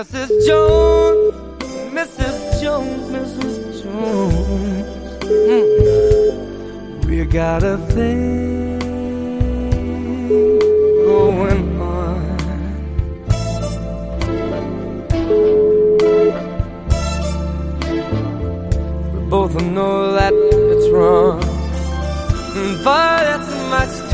Mrs. Jones, Mrs. Jones, Mrs. Jones. We got a thing going on. We both know that it's wrong, but it's much